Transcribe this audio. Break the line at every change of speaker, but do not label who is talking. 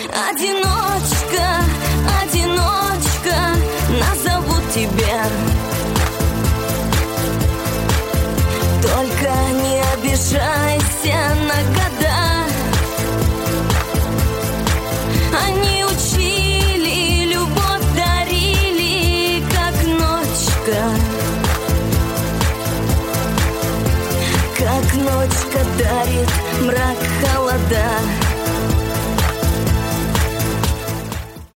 Одиночка, одиночка, назовут тебя. Только не обижайся на года. Они учили, любовь дарили, как ночка. Как ночка дарит мрак, холода.